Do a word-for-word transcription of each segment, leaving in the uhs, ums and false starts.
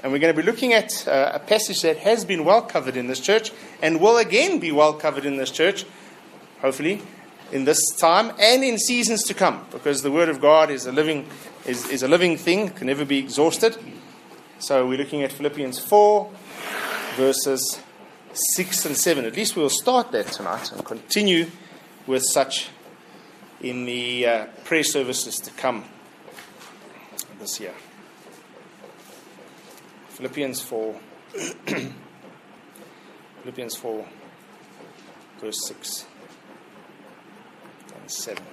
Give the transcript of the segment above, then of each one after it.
And we're going to be looking at uh, a passage that has been well covered in this church and will again be well covered in this church, hopefully, in this time and in seasons to come, because the Word of God is a living is, is a living thing, can never be exhausted. So we're looking at Philippians four, verses six and seven. At least we'll start there tonight and continue with such in the uh, prayer services to come this year. Philippians four, Philippians four, verse six and seven.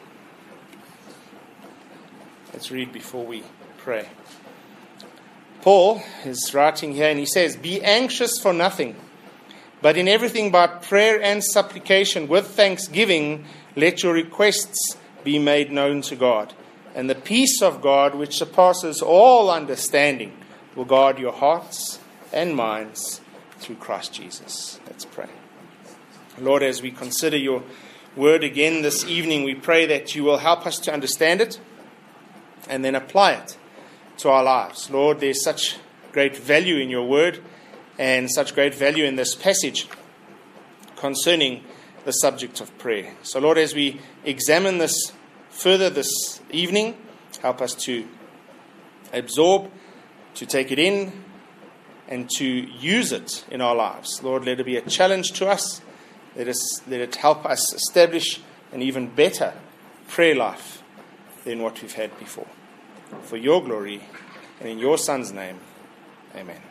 Let's read before we pray. Paul is writing here and he says, "Be anxious for nothing, but in everything by prayer and supplication with thanksgiving, let your requests be made known to God. And the peace of God, which surpasses all understanding, will guard your hearts and minds through Christ Jesus." Let's pray. Lord, as we consider your word again this evening, we pray that you will help us to understand it and then apply it to our lives. Lord, there's such great value in your word and such great value in this passage concerning the subject of prayer. So, Lord, as we examine this further this evening, help us to absorb, to take it in, and to use it in our lives. Lord, let it be a challenge to us. Let us let it help us establish an even better prayer life than what we've had before. For your glory and in your Son's name, amen.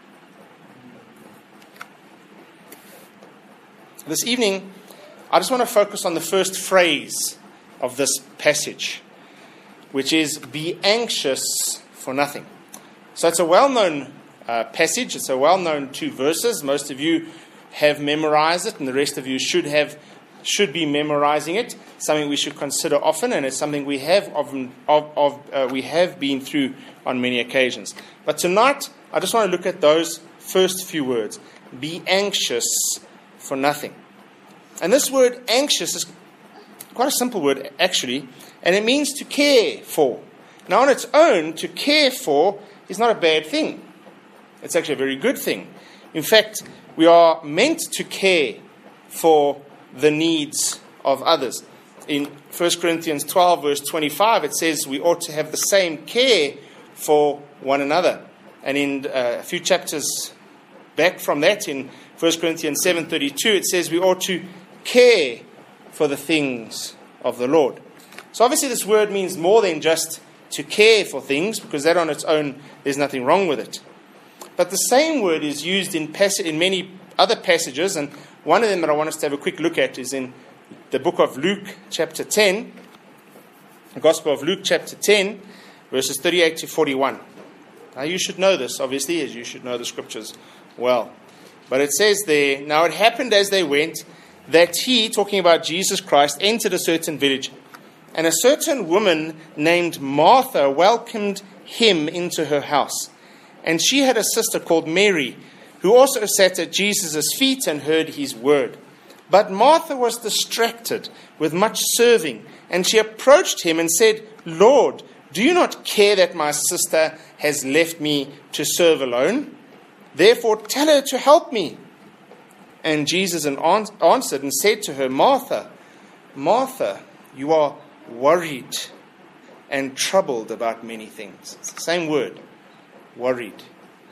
This evening, I just want to focus on the first phrase of this passage, which is, "Be anxious for nothing." So it's a well-known uh, passage. It's a well-known two verses. Most of you have memorized it, and the rest of you should have should be memorizing it. Something we should consider often, and it's something we have often, of, of uh, we have been through on many occasions. But tonight, I just want to look at those first few words. Be anxious for nothing. And this word anxious is quite a simple word, actually, and it means to care for. Now, on its own, to care for is not a bad thing. It's actually a very good thing. In fact, we are meant to care for the needs of others. In First Corinthians twelve, verse twenty-five, it says we ought to have the same care for one another. And in uh, a few chapters back from that, in First Corinthians seven thirty-two, it says we ought to care for the things of the Lord. So obviously this word means more than just to care for things, because that on its own, there's nothing wrong with it. But the same word is used in pass- in many other passages, and one of them that I want us to have a quick look at is in the book of Luke, chapter ten, the Gospel of Luke, chapter ten, verses thirty-eight to forty-one. Now you should know this, obviously, as you should know the scriptures well. But it says there, "Now it happened as they went, that he," talking about Jesus Christ, "entered a certain village, and a certain woman named Martha welcomed him into her house. And she had a sister called Mary, who also sat at Jesus' feet and heard his word. But Martha was distracted with much serving, and she approached him and said, 'Lord, do you not care that my sister has left me to serve alone? Therefore tell her to help me.' And Jesus answered and said to her, 'Martha, Martha, you are worried and troubled about many things.'" It's the same word, worried.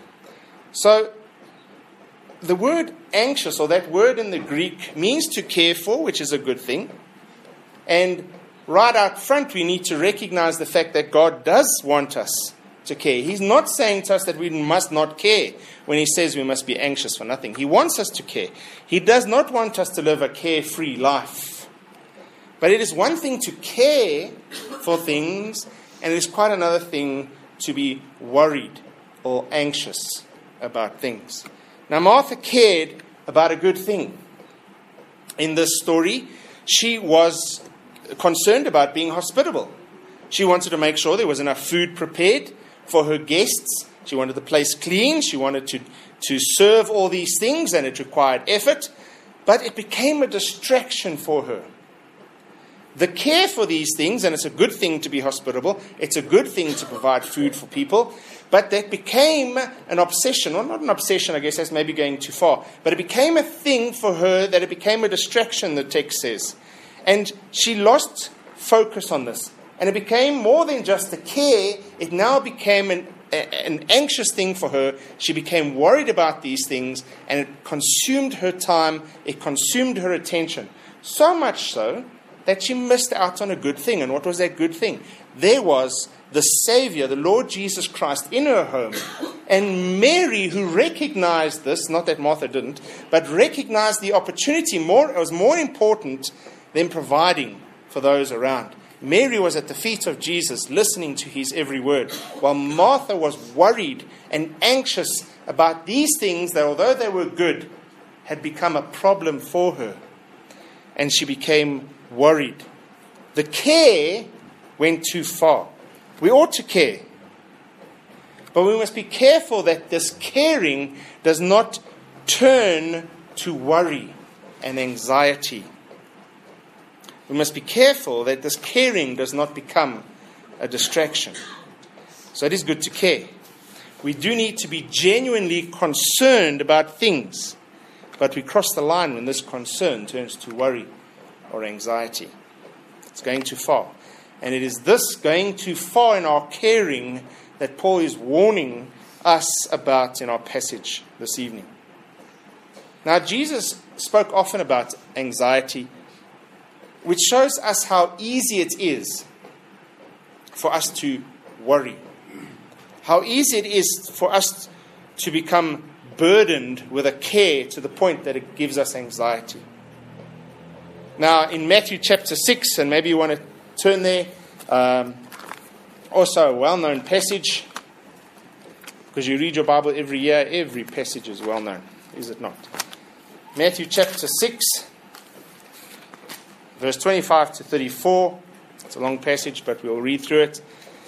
So the word anxious, or that word in the Greek, means to care for, which is a good thing. And right out front, we need to recognize the fact that God does want us to care. He's not saying to us that we must not care when he says we must be anxious for nothing. He wants us to care. He does not want us to live a carefree life. But it is one thing to care for things, and it is quite another thing to be worried or anxious about things. Now, Martha cared about a good thing. In this story, she was concerned about being hospitable. She wanted to make sure there was enough food prepared for her guests. She wanted the place clean. She wanted to, to serve all these things, and it required effort. But it became a distraction for her. The care for these things, and it's a good thing to be hospitable. It's a good thing to provide food for people. But that became an obsession. Well, not an obsession, I guess that's maybe going too far. But it became a thing for her, that it became a distraction, the text says. And she lost focus on this. And it became more than just a care. It now became an, a, an anxious thing for her. She became worried about these things, and it consumed her time. It consumed her attention. So much so that she missed out on a good thing. And what was that good thing? There was the Savior, the Lord Jesus Christ, in her home. And Mary, who recognized this, not that Martha didn't, but recognized the opportunity more, it was more important than providing for those around. Mary was at the feet of Jesus, listening to his every word, while Martha was worried and anxious about these things that, although they were good, had become a problem for her. And she became worried. The care went too far. We ought to care. But we must be careful that this caring does not turn to worry and anxiety. We must be careful that this caring does not become a distraction. So it is good to care. We do need to be genuinely concerned about things. But we cross the line when this concern turns to worry or anxiety. It's going too far. And it is this going too far in our caring that Paul is warning us about in our passage this evening. Now, Jesus spoke often about anxiety, which shows us how easy it is for us to worry. How easy it is for us to become burdened with a care to the point that it gives us anxiety. Now, in Matthew chapter six, and maybe you want to turn there, um, also a well-known passage, because you read your Bible every year, every passage is well-known, is it not? Matthew chapter six, verse twenty-five to thirty-four. It's a long passage, but we'll read through it.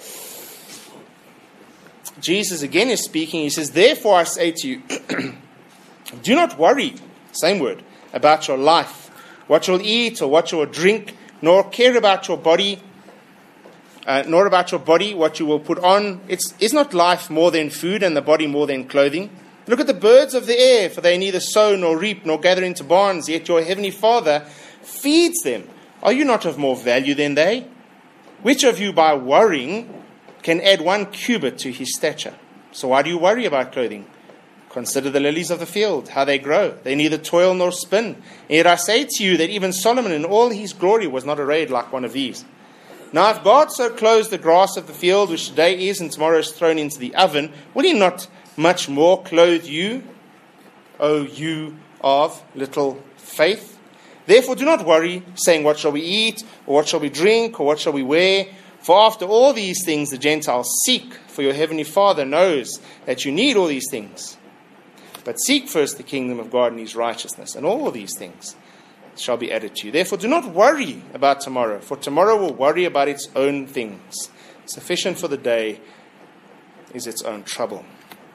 Jesus again is speaking. He says, "Therefore I say to you, do not worry," same word, "about your life, what you'll eat or what you'll drink, nor care about your body, uh, nor about your body what you will put on. It's, is not life more than food, and the body more than clothing? Look at the birds of the air, for they neither sow nor reap nor gather into barns, yet your heavenly Father feeds them. Are you not of more value than they? Which of you by worrying can add one cubit to his stature? So why do you worry about clothing? Consider the lilies of the field, how they grow. They neither toil nor spin. And yet I say to you that even Solomon in all his glory was not arrayed like one of these. Now if God so clothes the grass of the field, which today is and tomorrow is thrown into the oven, will he not much more clothe you, O you of little faith? Therefore do not worry, saying, what shall we eat, or what shall we drink, or what shall we wear? For after all these things the Gentiles seek, for your heavenly Father knows that you need all these things. But seek first the kingdom of God and his righteousness, and all these things shall be added to you. Therefore do not worry about tomorrow, for tomorrow will worry about its own things. Sufficient for the day is its own trouble.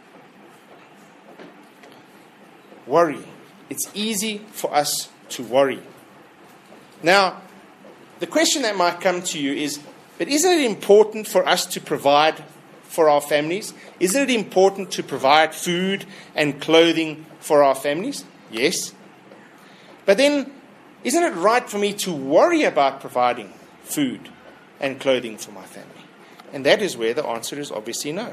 Worry. It's easy for us to worry. Now, the question that might come to you is, but isn't it important for us to provide for our families? Isn't it important to provide food and clothing for our families? Yes. But then, isn't it right for me to worry about providing food and clothing for my family? And that is where the answer is obviously no.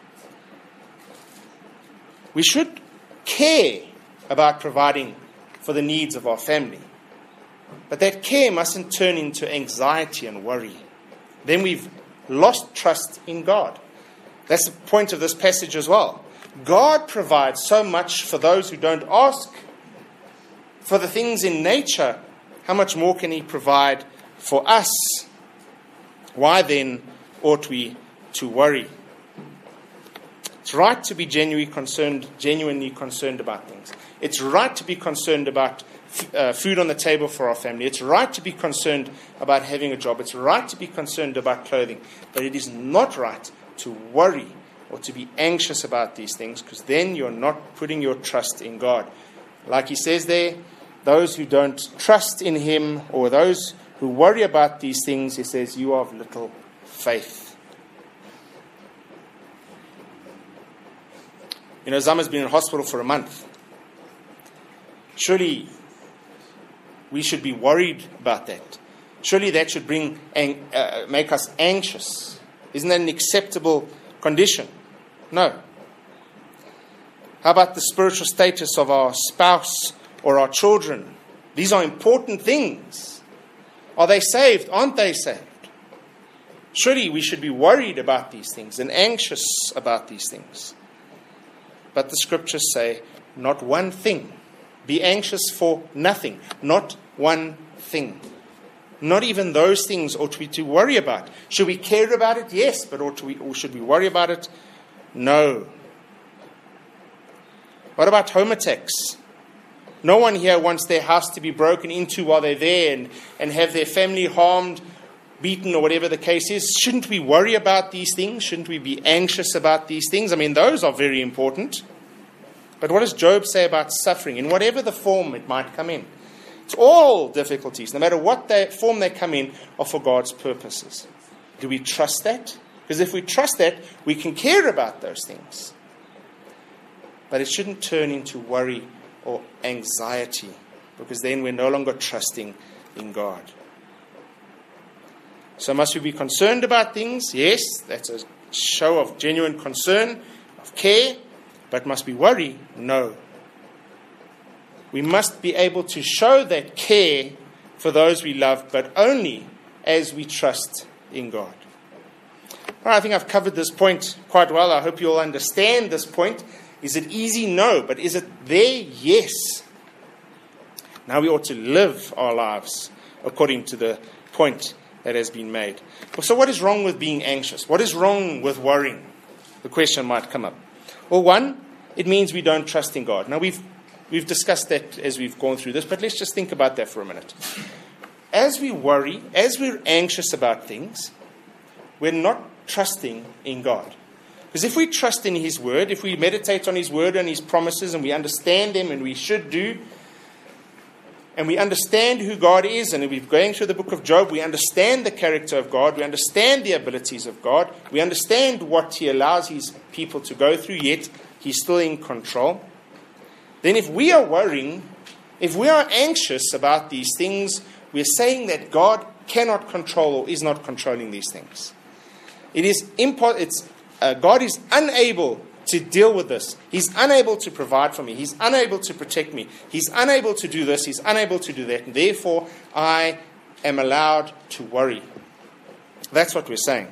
We should care about providing for the needs of our family. But that care mustn't turn into anxiety and worry. Then we've lost trust in God. That's the point of this passage as well. God provides so much for those who don't ask for the things in nature. How much more can he provide for us? Why then ought we to worry? It's right to be genuinely concerned, genuinely concerned about things. It's right to be concerned about uh, food on the table for our family. It's right to be concerned about having a job. It's right to be concerned about clothing. But it is not right to worry or to be anxious about these things, because then you're not putting your trust in God. Like he says there, those who don't trust in him, or those who worry about these things, he says, you are of little faith. You know, Zama's been in hospital for a month. Surely we should be worried about that. Surely that should bring uh, make us anxious. Isn't that an acceptable condition? No. How about the spiritual status of our spouse or our children? These are important things. Are they saved? Aren't they saved? Surely we should be worried about these things and anxious about these things. But the scriptures say, not one thing. Be anxious for nothing. Not one thing. Not even those things ought we to worry about. Should we care about it? Yes. But ought we, or should we worry about it? No. What about home attacks? No one here wants their house to be broken into while they're there and, and have their family harmed, beaten, or whatever the case is. Shouldn't we worry about these things? Shouldn't we be anxious about these things? I mean, those are very important. But what does Job say about suffering, in whatever the form it might come in? It's all difficulties, no matter what they, form they come in, are for God's purposes. Do we trust that? Because if we trust that, we can care about those things. But it shouldn't turn into worry or anxiety, because then we're no longer trusting in God. So must we be concerned about things? Yes, that's a show of genuine concern, of care. But must we worry? No. We must be able to show that care for those we love, but only as we trust in God. Well, I think I've covered this point quite well. I hope you all understand this point. Is it easy? No. But is it there? Yes. Now we ought to live our lives according to the point that has been made. So what is wrong with being anxious? What is wrong with worrying? The question might come up. Well, one, it means we don't trust in God. Now, we've we've discussed that as we've gone through this, but let's just think about that for a minute. As we worry, as we're anxious about things, we're not trusting in God. Because if we trust in His Word, if we meditate on His Word and His promises, and we understand them, and we should do, and we understand who God is, and if we're going through the book of Job, we understand the character of God, we understand the abilities of God, we understand what He allows His people to go through, yet He's still in control. Then if we are worrying, if we are anxious about these things, we're saying that God cannot control or is not controlling these things. It is impo- it's, uh, God is unable to deal with this. He's unable to provide for me. He's unable to protect me. He's unable to do this. He's unable to do that. And therefore, I am allowed to worry. That's what we're saying.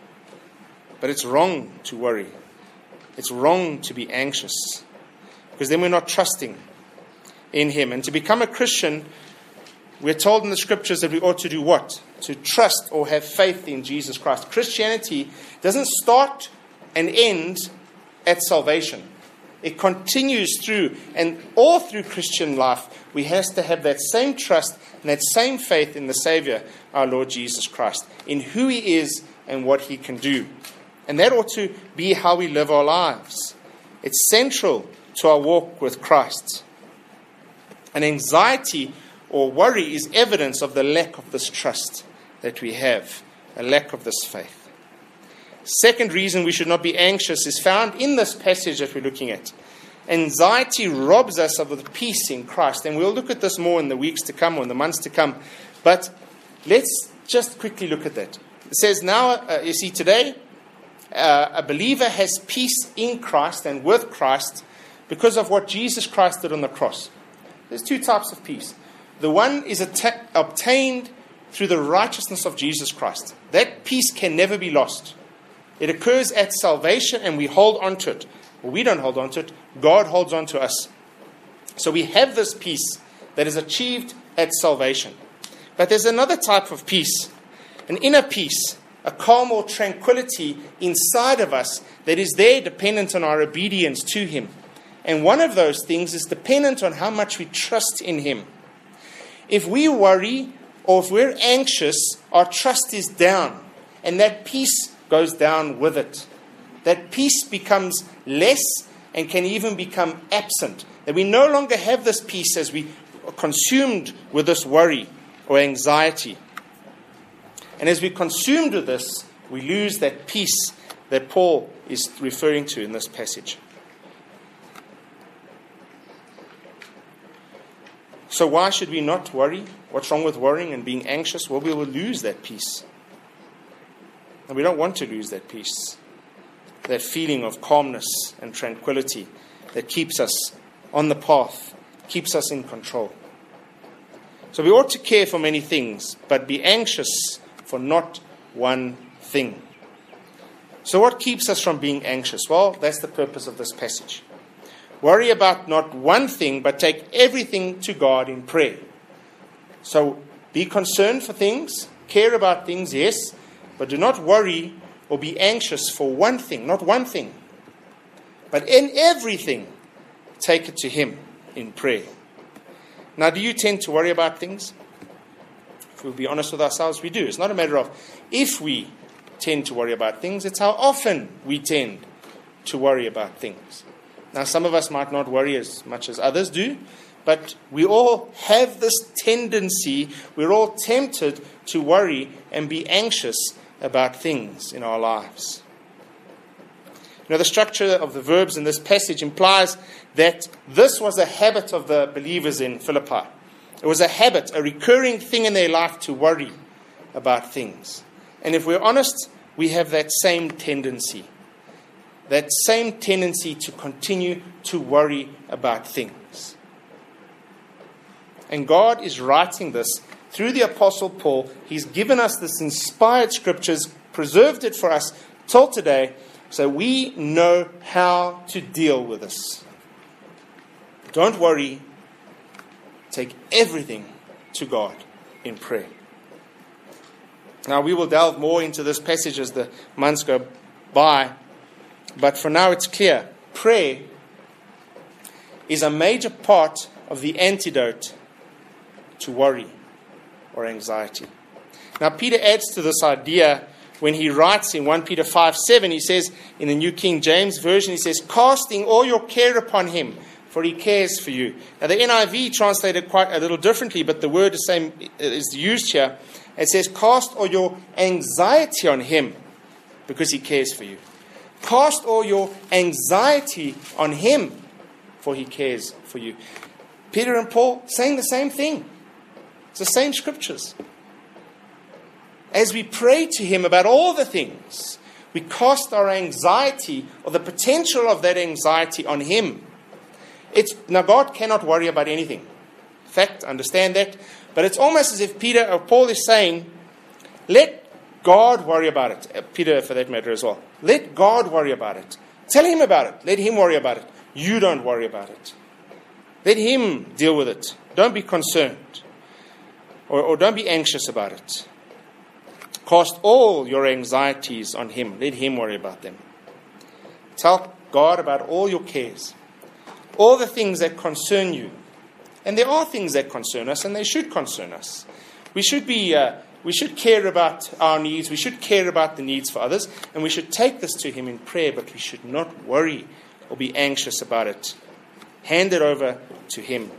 But it's wrong to worry. It's wrong to be anxious. Because then we're not trusting in Him. And to become a Christian, we're told in the Scriptures that we ought to do what? To trust or have faith in Jesus Christ. Christianity doesn't start and end at salvation. It continues through, and all through Christian life, we have to have that same trust and that same faith in the Savior, our Lord Jesus Christ, in who He is and what He can do. And that ought to be how we live our lives. It's central to our walk with Christ. And anxiety or worry is evidence of the lack of this trust that we have, a lack of this faith. Second reason we should not be anxious is found in this passage that we're looking at. Anxiety robs us of the peace in Christ. And we'll look at this more in the weeks to come or in the months to come. But let's just quickly look at that. It says now, uh, you see, today, uh, a believer has peace in Christ and with Christ because of what Jesus Christ did on the cross. There's two types of peace. The one is atta- obtained through the righteousness of Jesus Christ. That peace can never be lost. It occurs at salvation and we hold on to it. Well, we don't hold on to it. God holds on to us. So we have this peace that is achieved at salvation. But there's another type of peace, an inner peace, a calm or tranquility inside of us that is there dependent on our obedience to Him. And one of those things is dependent on how much we trust in Him. If we worry or if we're anxious, our trust is down. And that peace goes down with it. That peace becomes less and can even become absent. That we no longer have this peace as we are consumed with this worry or anxiety. And as we're consumed with this, we lose that peace that Paul is referring to in this passage. So why should we not worry? What's wrong with worrying and being anxious? Well, we will lose that peace. And we don't want to lose that peace. That feeling of calmness and tranquility that keeps us on the path, keeps us in control. So we ought to care for many things, but be anxious for not one thing. So what keeps us from being anxious? Well, that's the purpose of this passage. Worry about not one thing, but take everything to God in prayer. So be concerned for things, care about things, yes, but do not worry or be anxious for one thing, not one thing. But in everything, take it to Him in prayer. Now, do you tend to worry about things? If we'll be honest with ourselves, we do. It's not a matter of if we tend to worry about things, it's how often we tend to worry about things. Now, some of us might not worry as much as others do, but we all have this tendency, we're all tempted to worry and be anxious about things in our lives. You know, the structure of the verbs in this passage implies that this was a habit of the believers in Philippi. It was a habit, a recurring thing in their life to worry about things. And if we're honest, we have that same tendency. That same tendency to continue to worry about things. And God is writing this through the Apostle Paul. He's given us this inspired scriptures, preserved it for us till today, so we know how to deal with this. Don't worry. Take everything to God in prayer. Now, we will delve more into this passage as the months go by. But for now, it's clear. Prayer is a major part of the antidote to worry or anxiety. Now, Peter adds to this idea when he writes in First Peter five seven. He says, in the New King James Version, he says, casting all your care upon Him, for He cares for you. Now, the N I V translated quite a little differently, but the word the same is used here. It says, cast all your anxiety on Him, because He cares for you. Cast all your anxiety on Him, for He cares for you. Peter and Paul saying the same thing. It's the same scriptures. As we pray to Him about all the things, we cast our anxiety or the potential of that anxiety on Him. It's, now, God cannot worry about anything. In fact, understand that. But it's almost as if Peter or Paul is saying, let God worry about it. Uh, Peter, for that matter, as well. Let God worry about it. Tell Him about it. Let Him worry about it. You don't worry about it. Let Him deal with it. Don't be concerned. Or, or don't be anxious about it. Cast all your anxieties on Him. Let Him worry about them. Tell God about all your cares. All the things that concern you. And there are things that concern us, and they should concern us. We should be, uh, we should care about our needs. We should care about the needs for others. And we should take this to Him in prayer, but we should not worry or be anxious about it. Hand it over to Him.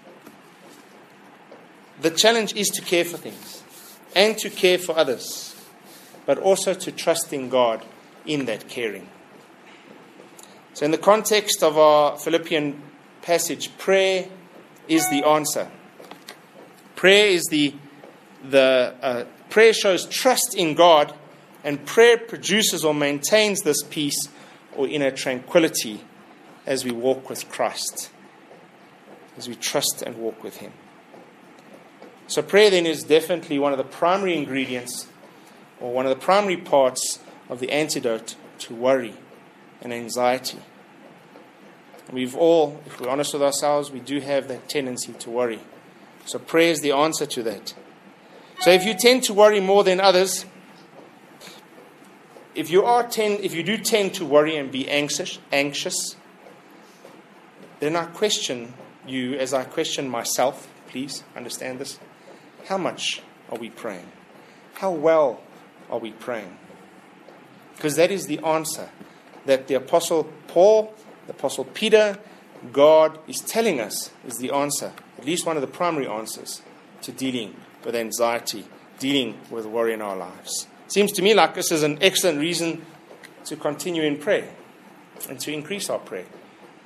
The challenge is to care for things and to care for others, but also to trust in God in that caring. So in the context of our Philippian passage, prayer is the answer. Prayer is the the uh, prayer shows trust in God, and prayer produces or maintains this peace or inner tranquility as we walk with Christ, as we trust and walk with Him. So prayer then is definitely one of the primary ingredients or one of the primary parts of the antidote to worry and anxiety. We've all, if we're honest with ourselves, we do have that tendency to worry. So prayer is the answer to that. So if you tend to worry more than others, if you are tend, if you do tend to worry and be anxious, anxious, then I question you as I question myself. Please understand this. How much are we praying? How well are we praying? Because that is the answer that the Apostle Paul, the Apostle Peter, God is telling us is the answer, at least one of the primary answers to dealing with anxiety, dealing with worry in our lives. Seems to me like this is an excellent reason to continue in prayer and to increase our prayer.